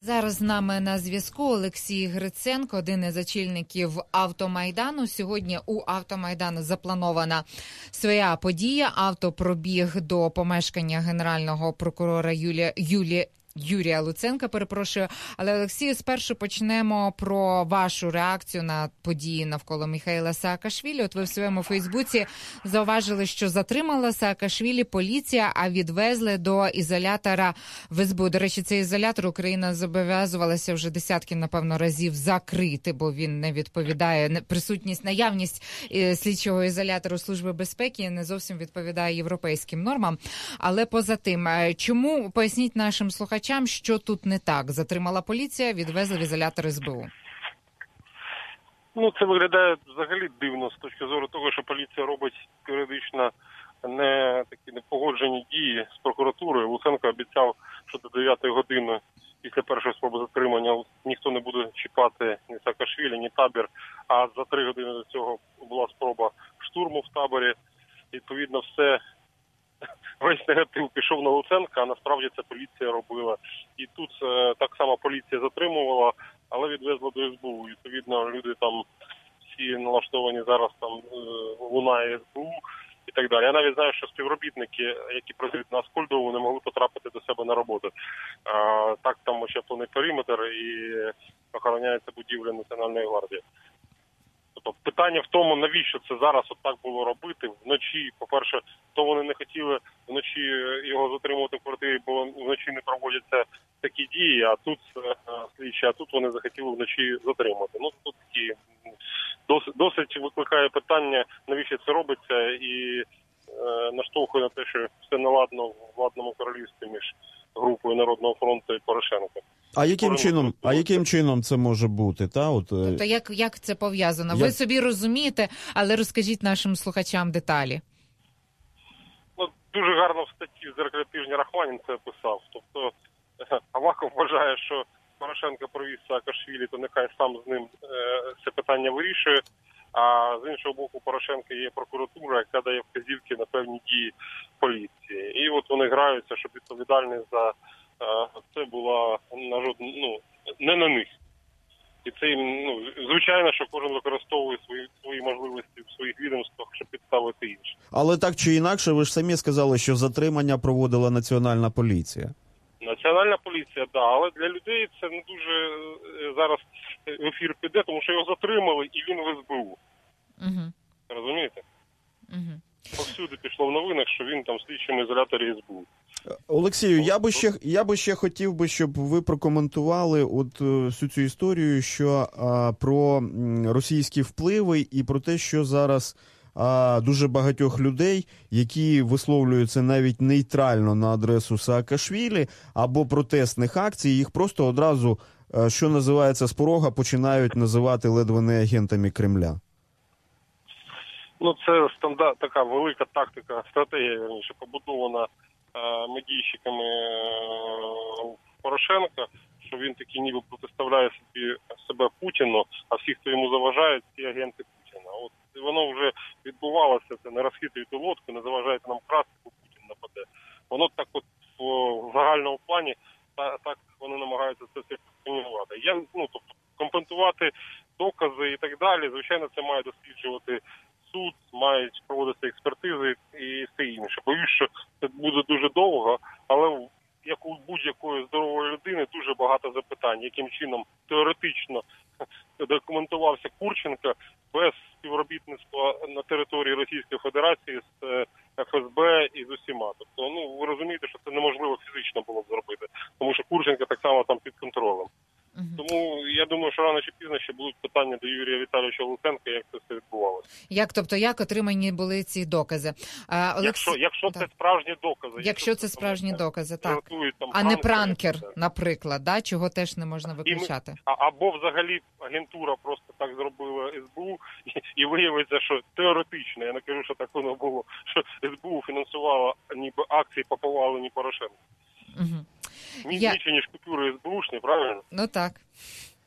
Зараз з нами на зв'язку Олексій Гриценко, один із очільників Автомайдану. Сьогодні у Автомайдану запланована своя подія – автопробіг до помешкання генерального прокурора Юрія Луценка, перепрошую. Але, Олексію, спершу почнемо про вашу реакцію на події навколо Міхеїла Саакашвілі. От ви в своєму Фейсбуці зауважили, що затримала Саакашвілі поліція, а відвезли до ізолятора в СБУ. До речі, цей ізолятор Україна зобов'язувалася вже десятки, напевно, разів закрити, бо він не відповідає, наявність слідчого ізолятору Служби безпеки не зовсім відповідає європейським нормам. Але поза тим, чому, поясніть нашим слухачам, що тут не так? Затримала поліція, відвезли в ізолятор СБУ. Це виглядає взагалі дивно з точки зору того, що поліція робить періодично такі непогоджені дії з прокуратурою. Луценко обіцяв, що до 9 години після першої спроби затримання ніхто не буде чіпати ні Саакашвілі, ні табір. А за 3 години до цього була спроба штурму в таборі. Відповідно, весь негатив пішов на Луценка, а насправді це поліція робила. І тут так само поліція затримувала, але відвезла до СБУ. Відповідно, люди там всі налаштовані зараз, там лунає СБУ і так далі. Я навіть знаю, що співробітники, які працюють на Аскольдову, не могли потрапити до себе на роботу. Так там ощеплений периметр і охороняється будівля Національної гвардії. Тобто питання в тому, навіщо це зараз отак було робити вночі. По-перше, то вони не хотіли вночі його затримувати в квартирі, бо вночі не проводяться такі дії, а тут слідчі, а тут вони захотіли вночі затримати. Тут такі досить викликає питання, навіщо це робиться, і наштовхує на те, що все наладно в владному королівстві між групою Народного фронту і Порошенка. А яким чином це може бути? Тобто як це пов'язано? Ви собі розумієте, але розкажіть нашим слухачам деталі. Дуже гарно в статті в «Дзеркалі тижня» Рахманін це описав. Тобто Аваков вважає, що Порошенко провіз Саакашвілі, то нехай сам з ним це питання вирішує. А з іншого боку, Порошенка є прокуратура, яка дає вказівки на певні дії поліції. І от вони граються, щоб відповідальність за це була не на них. І це звичайно, що кожен використовує свої можливості в своїх відомствах, щоб підставити інші. Але так чи інакше, ви ж самі сказали, що затримання проводила Національна поліція. Національна поліція, да, але для людей це не дуже зараз в ефір піде, тому що його затримали і він в СБУ. Угу. Розумієте? Угу. Повсюди пішло в новинах, що він там в слідчому ізоляторі СБУ. Олексію, я би ще хотів би, щоб ви прокоментували всю цю історію, що про російські впливи і про те, що зараз дуже багатьох людей, які висловлюються навіть нейтрально на адресу Саакашвілі або протестних акцій, їх просто одразу, що називається, з порога починають називати ледве не агентами Кремля. Це така велика тактика, стратегія, вірніше, побудована медійщиками Порошенка, що він такий ніби протиставляє себе Путіну, а всі, хто йому заважають, ці агенти Путіна. Воно вже відбувалося, це не розхитуйте лодку, не заважайте нам красти, бо Путін нападе. Воно так в загальному плані, так вони намагаються це все підтримувати. Тобто компенсувати докази і так далі, звичайно, це має досліджувати суд, мають проводити експертизи і все інше. Боюсь, що це буде дуже довго, але як у будь-якої здорової людини дуже багато запитань, яким чином теоретично документувався Курченко без співробітництва на території Російської Федерації з ФСБ і з усіма. Тобто, ви розумієте, що це неможливо фізично було б зробити, тому що Курченко так само там під контролем. Тому я думаю, що рано чи пізно ще будуть питання до Юрія Віталійовича Луценка, як це все відбувалося. Як отримані були ці докази? Якщо це справжні докази. Якщо це справжні докази, так. А не пранкер, наприклад, чого теж не можна виключати. Або взагалі агентура просто так зробила СБУ, і виявиться, що теоретично, я не кажу, що так воно було, що СБУ фінансувала ніби акції по поваленню Порошенка. Угу. Більше, ніж купюри СБУшні, правильно? Так.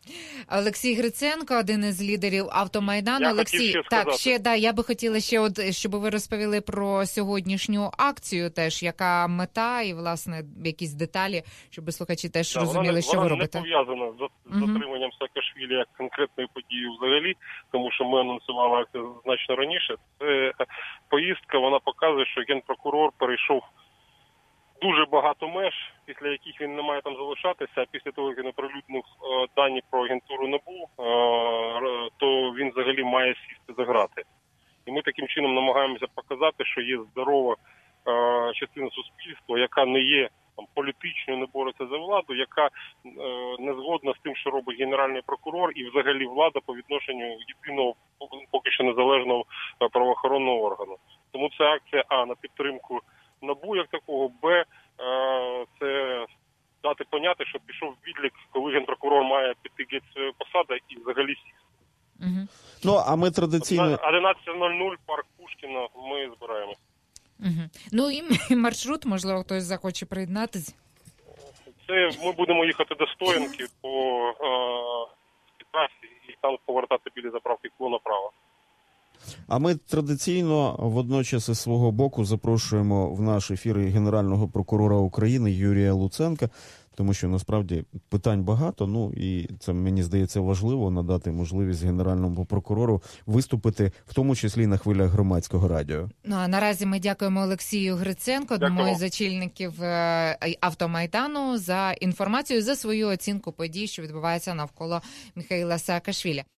Олексій Гриценко, один із лідерів Автомайдану. Олексій, я би хотіла ще, щоб ви розповіли про сьогоднішню акцію теж, яка мета і, власне, якісь деталі, щоб слухачі теж розуміли, що ви робите. Вона не пов'язана з затриманням Саакашвілі як конкретною подією взагалі, тому що ми анонсували акцію значно раніше. Це поїздка, вона показує, що генпрокурор перейшов дуже багато меж, після яких він не має там залишатися, а після того, як він оприлюднив дані про агентуру НАБУ, то він взагалі має сісти за грати. І ми таким чином намагаємося показати, що є здорова частина суспільства, яка не є там політичною, не бореться за владу, яка не згодна з тим, що робить Генеральний прокурор і взагалі влада по відношенню єдиного, поки що незалежного правоохоронного органу. Тому це акція на підтримку НАБУ як такого, Б, це дати поняти, що пішов відлік, коли генпрокурор має піти геть своєї посади і взагалі сісти. Ну, а ми традиційно... 11:00, парк Пушкіна, ми збираємось. Ну і маршрут, можливо, хтось захоче приєднатися. Це ми будемо їхати до Стоянки по трасі і там повертати біля заправки направо. А ми традиційно водночас із свого боку запрошуємо в наш ефір Генерального прокурора України Юрія Луценка, тому що насправді питань багато, ну і це, мені здається, важливо надати можливість Генеральному прокурору виступити, в тому числі на хвилях громадського радіо. Ну, а наразі ми дякуємо Олексію Гриценко, одному із очільників Автомайдану, за інформацію, за свою оцінку подій, що відбувається навколо Міхаїла Саакашвілі.